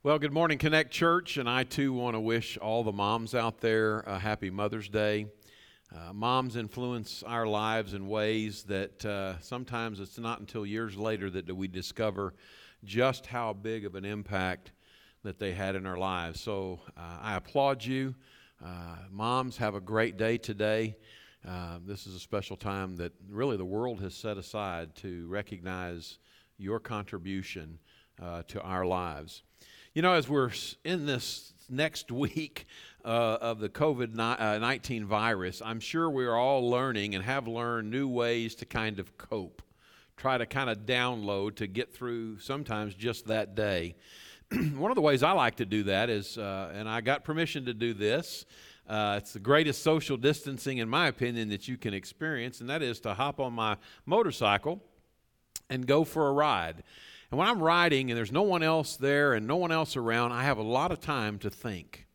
Well, good morning, Connect Church, and I too want to wish all the moms out there a happy Mother's Day. Moms influence our lives in ways that sometimes it's not until years later that we discover just how big of an impact that they had in our lives. So I applaud you. Moms, have a great day today. This is a special time that really the world has set aside to recognize your contribution to our lives. You know, as we're in this next week of the COVID-19 virus, I'm sure we're all learning and have learned new ways to kind of cope, try to kind of download to get through sometimes just that day. One of the ways I like to do that is, and I got permission to do this, it's the greatest social distancing, in my opinion, that you can experience, and that is to hop on my motorcycle and go for a ride. And when I'm riding and there's no one else there and no one else around, I have a lot of time to think.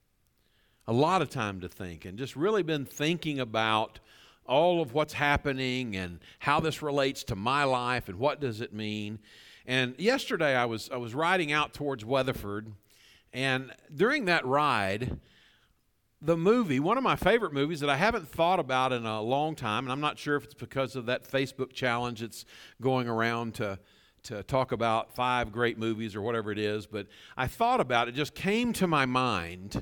And just really been thinking about all of what's happening and how this relates to my life and what does it mean. And yesterday I was riding out towards Weatherford, and during that ride, the movie, one of my favorite movies that I haven't thought about in a long time, and I'm not sure if it's because of that Facebook challenge that's going around to talk about 5 great movies or whatever it is, but I thought about it, just came to my mind.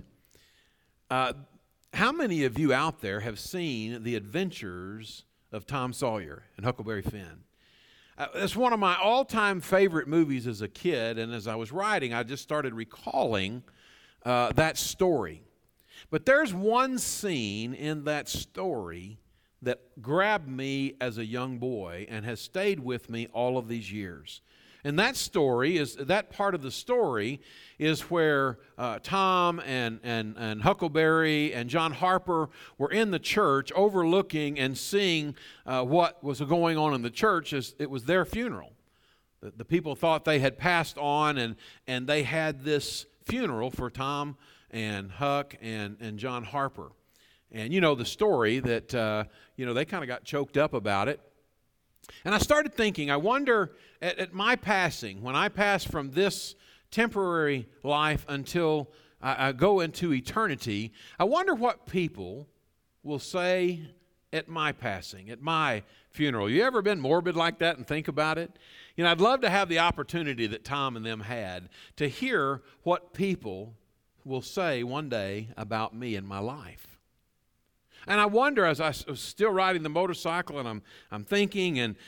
How many of you out there have seen The Adventures of Tom Sawyer and Huckleberry Finn? It's one of my all-time favorite movies as a kid, and as I was writing, I just started recalling that story. But there's one scene in that story that grabbed me as a young boy and has stayed with me all of these years. And that part of the story is where Tom and Huckleberry and John Harper were in the church overlooking and seeing what was going on in the church as it was their funeral. The people thought they had passed on, and they had this funeral for Tom and Huck and John Harper. And you know the story that, they kind of got choked up about it. And I started thinking, I wonder, at my passing, when I pass from this temporary life until I go into eternity, I wonder what people will say at my passing, at my funeral. You ever been morbid like that and think about it? You know, I'd love to have the opportunity that Tom and them had to hear what people will say one day about me and my life. And I wonder, as I was still riding the motorcycle, and I'm thinking,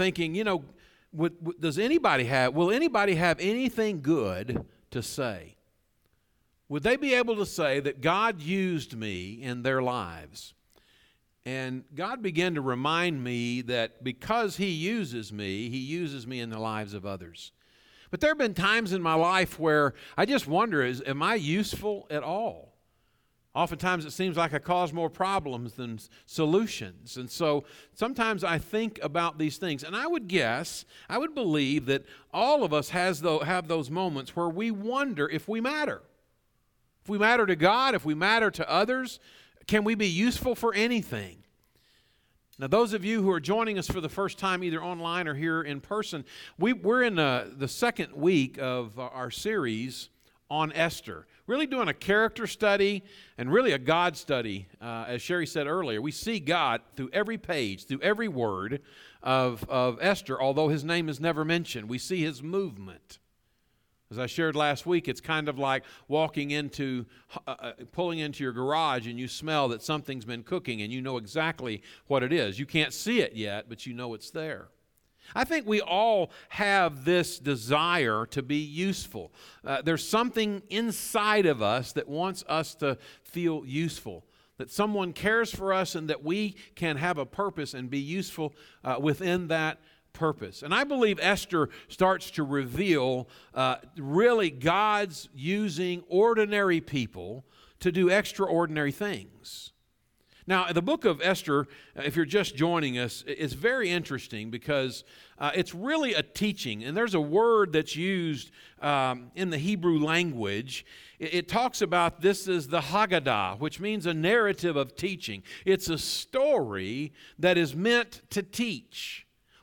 will anybody have anything good to say? Would they be able to say that God used me in their lives? And God began to remind me that because He uses me in the lives of others. But there have been times in my life where I just wonder, am I useful at all? Oftentimes it seems like I cause more problems than solutions. And so sometimes I think about these things. And I would believe that all of us have those moments where we wonder if we matter. If we matter to God, if we matter to others, can we be useful for anything? Now, those of you who are joining us for the first time, either online or here in person, we're in the second week of our series on Esther. Really doing a character study and really a God study. As Sherry said earlier, we see God through every page, through every word of Esther, although His name is never mentioned. We see His movement. As I shared last week, it's kind of like pulling into your garage and you smell that something's been cooking and you know exactly what it is. You can't see it yet, but you know it's there. I think we all have this desire to be useful. There's something inside of us that wants us to feel useful, that someone cares for us and that we can have a purpose and be useful within that purpose. And I believe Esther starts to reveal really God's using ordinary people to do extraordinary things. Now, the book of Esther, if you're just joining us, is very interesting because it's really a teaching. And there's a word that's used in the Hebrew language. It talks about this as the Haggadah, which means a narrative of teaching. It's a story that is meant to teach.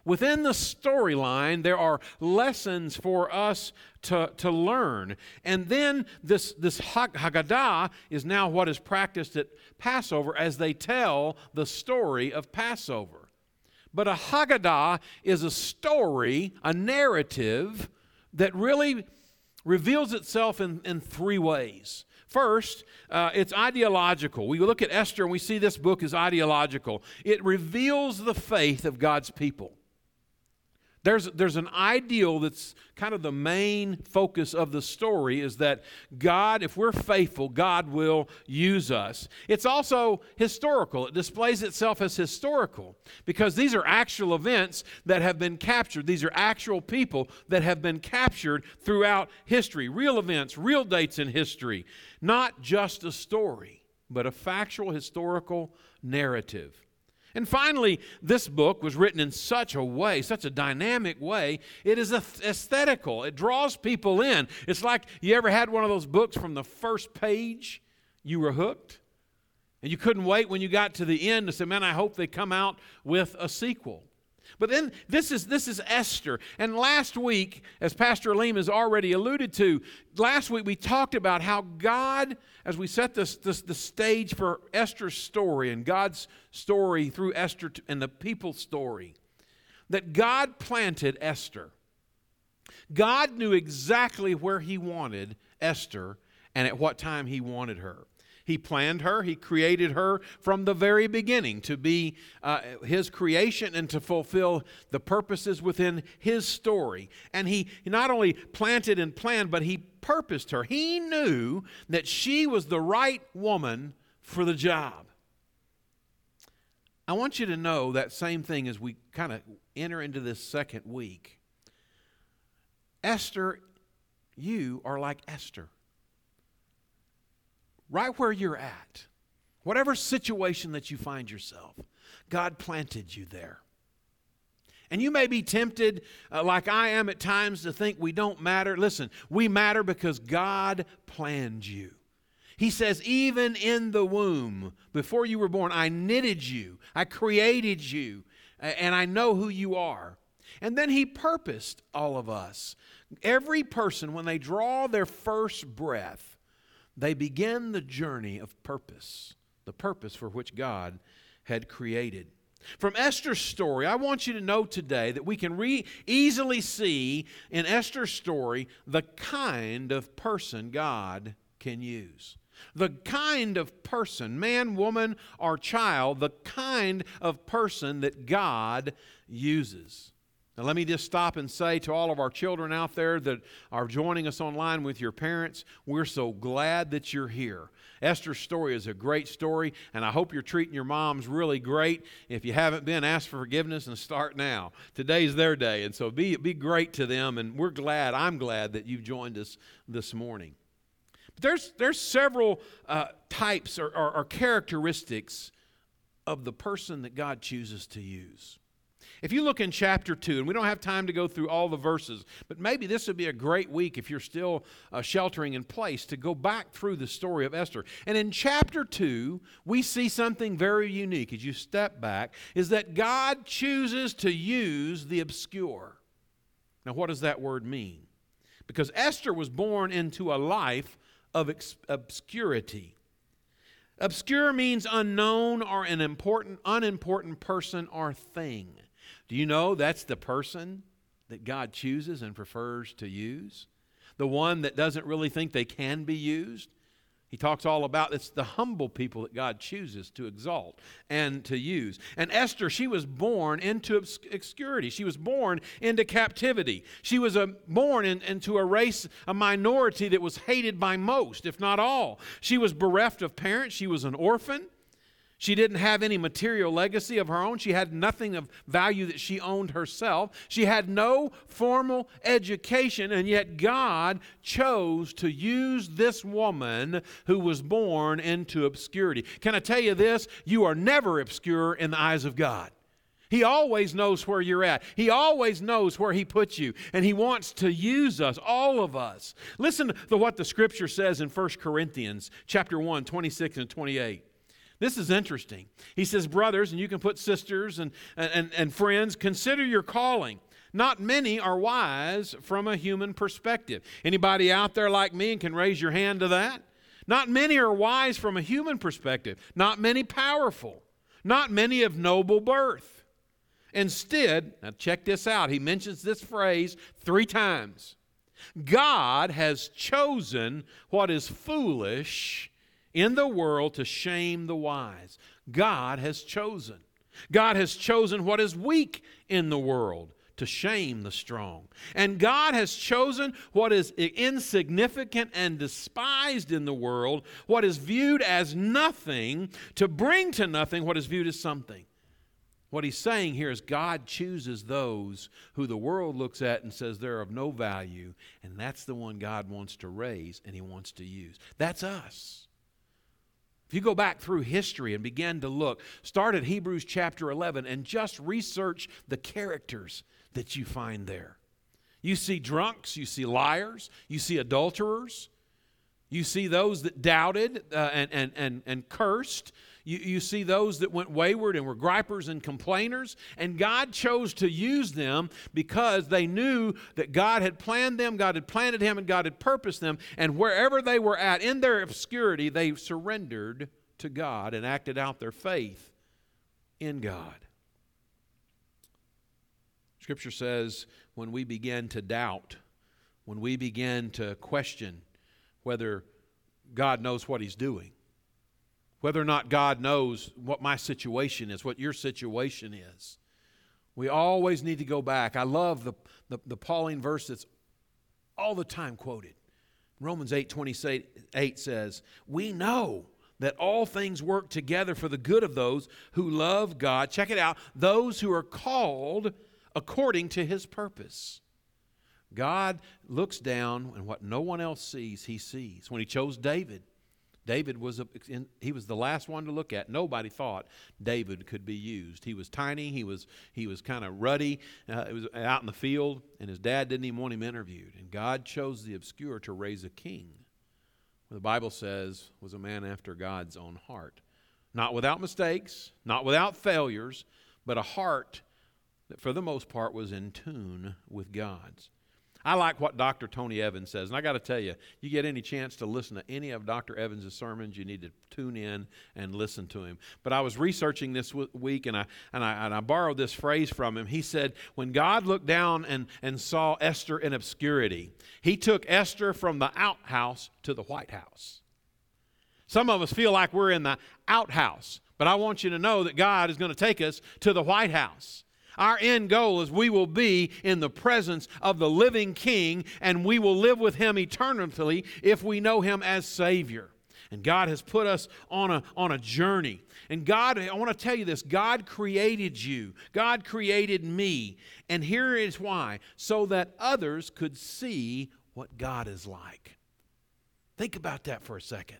Within the storyline, there are lessons for us to learn. And then this Haggadah is now what is practiced at Passover as they tell the story of Passover. But a Haggadah is a story, a narrative that really reveals itself in three ways. First, it's ideological. We look at Esther and we see this book is ideological. It reveals the faith of God's people. There's an ideal that's kind of the main focus of the story, is that God, if we're faithful, God will use us. It's also historical. It displays itself as historical because these are actual events that have been captured. These are actual people that have been captured throughout history. Real events, real dates in history. Not just a story, but a factual historical narrative. And finally, this book was written in such a way, such a dynamic way, it is aesthetical. It draws people in. It's like you ever had one of those books from the first page, you were hooked, and you couldn't wait when you got to the end to say, man, I hope they come out with a sequel. But then this is Esther. And last week, as Pastor Aleem has already alluded to, last week we talked about how God, as we set the stage for Esther's story and God's story through Esther and the people's story, that God planted Esther. God knew exactly where He wanted Esther and at what time He wanted her. He planned her. He created her from the very beginning to be His creation and to fulfill the purposes within His story. And He not only planted and planned, but He purposed her. He knew that she was the right woman for the job. I want you to know that same thing as we kind of enter into this second week. Esther, you are like Esther. Right where you're at, whatever situation that you find yourself, God planted you there. And you may be tempted, like I am at times, to think we don't matter. Listen, we matter because God planned you. He says, even in the womb, before you were born, I knitted you, I created you, and I know who you are. And then He purposed all of us. Every person, when they draw their first breath, they begin the journey of purpose, the purpose for which God had created. From Esther's story, I want you to know today that we can easily see in Esther's story the kind of person God can use. The kind of person, man, woman, or child, the kind of person that God uses. Now let me just stop and say to all of our children out there that are joining us online with your parents, we're so glad that you're here. Esther's story is a great story, and I hope you're treating your moms really great. If you haven't been, ask for forgiveness and start now. Today's their day, and so be great to them, and I'm glad that you've joined us this morning. But there's several types or characteristics of the person that God chooses to use. If you look in chapter 2, and we don't have time to go through all the verses, but maybe this would be a great week if you're still sheltering in place to go back through the story of Esther. And in chapter 2, we see something very unique as you step back, is that God chooses to use the obscure. Now, what does that word mean? Because Esther was born into a life of obscurity. Obscure means unknown or an unimportant person or thing. Do you know that's the person that God chooses and prefers to use? The one that doesn't really think they can be used? He talks all about it's the humble people that God chooses to exalt and to use. And Esther, she was born into obscurity. She was born into captivity. She was born into a race, a minority that was hated by most, if not all. She was bereft of parents. She was an orphan. She didn't have any material legacy of her own. She had nothing of value that she owned herself. She had no formal education, and yet God chose to use this woman who was born into obscurity. Can I tell you this? You are never obscure in the eyes of God. He always knows where you're at. He always knows where He puts you, and He wants to use us, all of us. Listen to what the Scripture says in 1 Corinthians chapter 1, 26 and 28. This is interesting. He says, brothers, and you can put sisters and friends, consider your calling. Not many are wise from a human perspective. Anybody out there like me and can raise your hand to that? Not many are wise from a human perspective. Not many powerful. Not many of noble birth. Instead, now check this out. He mentions this phrase 3 times. God has chosen what is foolish in the world to shame the wise. God has chosen. God has chosen what is weak in the world to shame the strong. And God has chosen what is insignificant and despised in the world, what is viewed as nothing, to bring to nothing what is viewed as something. What he's saying here is God chooses those who the world looks at and says they're of no value, and that's the one God wants to raise and he wants to use. That's us. If you go back through history and begin to look, start at Hebrews chapter 11 and just research the characters that you find there. You see drunks, you see liars, you see adulterers, you see those that doubted and cursed. You see those that went wayward and were gripers and complainers, and God chose to use them because they knew that God had planned them, God had planted him, and God had purposed them, and wherever they were at, in their obscurity, they surrendered to God and acted out their faith in God. Scripture says when we begin to doubt, when we begin to question whether God knows what he's doing, whether or not God knows what my situation is, what your situation is, we always need to go back. I love the Pauline verse that's all the time quoted. Romans 8:28 says, we know that all things work together for the good of those who love God. Check it out. Those who are called according to his purpose. God looks down, and what no one else sees, he sees. When he chose David, David was he was the last one to look at. Nobody thought David could be used. He was tiny. He was kind of ruddy. It was out in the field, and his dad didn't even want him interviewed. And God chose the obscure to raise a king. The Bible says was a man after God's own heart. Not without mistakes, not without failures, but a heart that for the most part was in tune with God's. I like what Dr. Tony Evans says, and I got to tell you, you get any chance to listen to any of Dr. Evans' sermons, you need to tune in and listen to him. But I was researching this week, and I borrowed this phrase from him. He said, when God looked down and saw Esther in obscurity, he took Esther from the outhouse to the White House. Some of us feel like we're in the outhouse, but I want you to know that God is going to take us to the White House. Our end goal is we will be in the presence of the living King, and we will live with him eternally if we know him as Savior. And God has put us on a journey. And God, I want to tell you this, God created you. God created me. And here is why, so that others could see what God is like. Think about that for a second.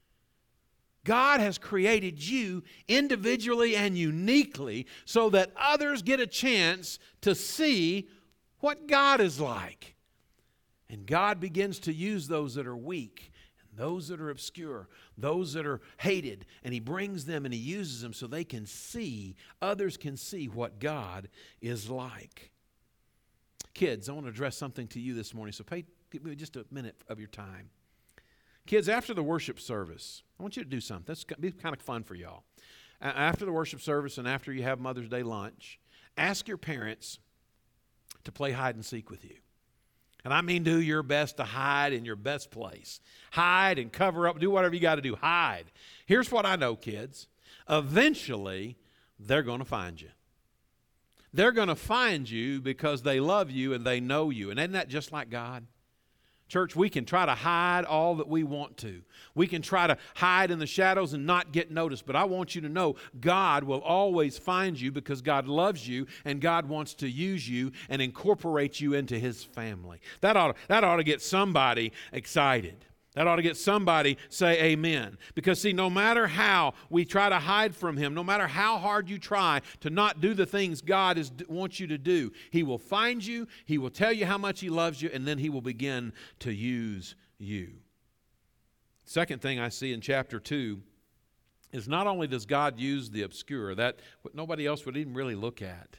God has created you individually and uniquely so that others get a chance to see what God is like. And God begins to use those that are weak, and those that are obscure, those that are hated, and he brings them and he uses them so they can see, others can see what God is like. Kids, I want to address something to you this morning, so give me just a minute of your time. Kids, after the worship service, I want you to do something. That's going to be kind of fun for y'all. After the worship service and after you have Mother's Day lunch, ask your parents to play hide and seek with you. And I mean do your best to hide in your best place. Hide and cover up. Do whatever you got to do. Hide. Here's what I know, kids. Eventually, they're going to find you. They're going to find you because they love you and they know you. And isn't that just like God? Church, we can try to hide all that we want to. We can try to hide in the shadows and not get noticed. But I want you to know God will always find you because God loves you and God wants to use you and incorporate you into his family. That ought to get somebody excited. That ought to get somebody say amen. Because see, no matter how we try to hide from him, no matter how hard you try to not do the things God wants you to do, he will find you, he will tell you how much he loves you, and then he will begin to use you. Second thing I see in chapter 2 is not only does God use the obscure, that what nobody else would even really look at.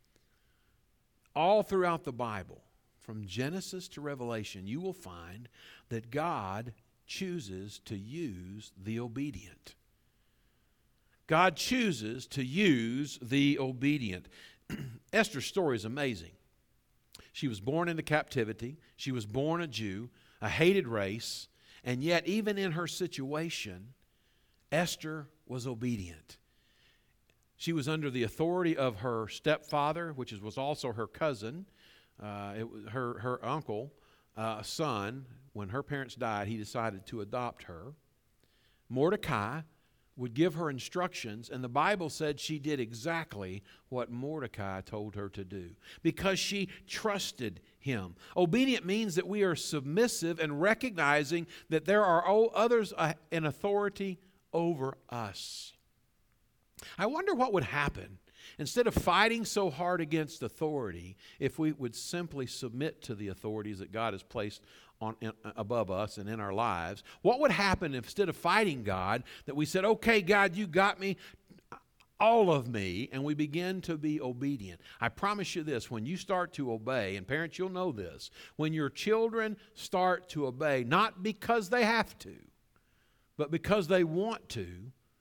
All throughout the Bible, from Genesis to Revelation, you will find that God chooses to use the obedient. God chooses to use the obedient. Esther's story is amazing. She was born into captivity. She was born a Jew, a hated race, and yet even in her situation, Esther was obedient. She was under the authority of her stepfather, which was also her cousin. It was her uncle, son. When her parents died, he decided to adopt her. Mordecai would give her instructions, and the Bible said she did exactly what Mordecai told her to do because she trusted him. Obedient means that we are submissive and recognizing that there are others in authority over us. I wonder what would happen instead of fighting so hard against authority if we would simply submit to the authorities that God has placed above us and in our lives. What would happen if instead of fighting God, that we said, okay, God, you got me, all of me, and we begin to be obedient? I promise you this, when you start to obey, and parents, you'll know this, when your children start to obey, not because they have to, but because they want to,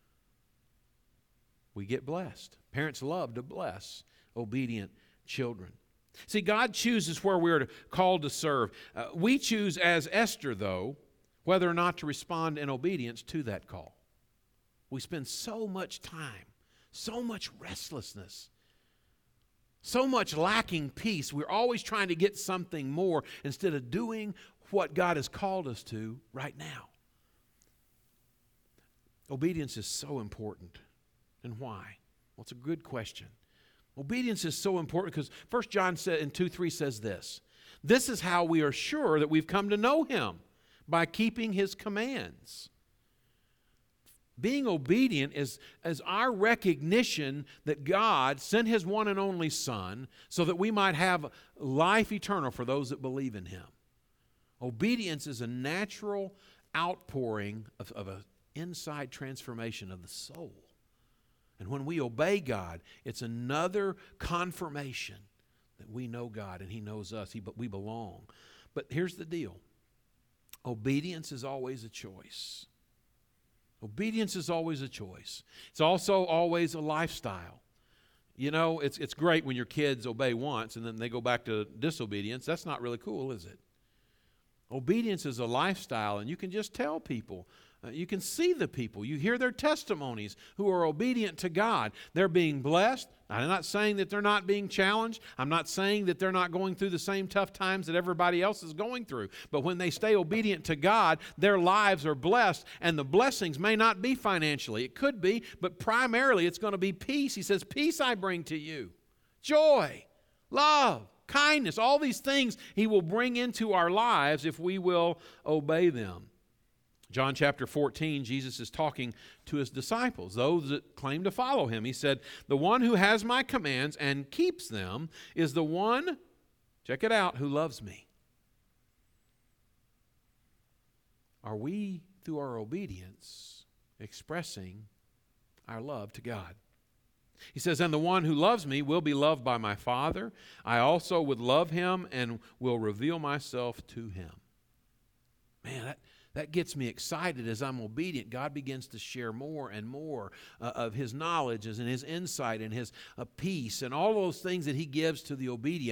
we get blessed. Parents love to bless obedient children. See, God chooses where we're called to serve. We choose, as Esther, though, whether or not to respond in obedience to that call. We spend so much time, so much restlessness, so much lacking peace. We're always trying to get something more instead of doing what God has called us to right now. Obedience is so important. And why? Well, it's a good question. Obedience is so important because 1 John 2:3 says this. This is how we are sure that we've come to know Him, by keeping His commands. Being obedient is our recognition that God sent His one and only Son so that we might have life eternal for those that believe in Him. Obedience is a natural outpouring of an inside transformation of the soul. And when we obey God, it's another confirmation that we know God and He knows us. We belong. But here's the deal. Obedience is always a choice. Obedience is always a choice. It's also always a lifestyle. You know, it's great when your kids obey once and then they go back to disobedience. That's not really cool, is it? Obedience is a lifestyle, and you can just tell people. You can see the people. You hear their testimonies who are obedient to God. They're being blessed. I'm not saying that they're not being challenged. I'm not saying that they're not going through the same tough times that everybody else is going through. But when they stay obedient to God, their lives are blessed. And the blessings may not be financially. It could be, but primarily it's going to be peace. He says, peace I bring to you. Joy, love, kindness, all these things He will bring into our lives if we will obey them. John chapter 14, Jesus is talking to His disciples, those that claim to follow Him. He said, the one who has my commands and keeps them is the one, check it out, who loves me. Are we, through our obedience, expressing our love to God? He says, and the one who loves me will be loved by my Father. I also would love him and will reveal myself to him. Man, that gets me excited. As I'm obedient, God begins to share more and more of His knowledge and His insight and His peace and all those things that He gives to the obedient.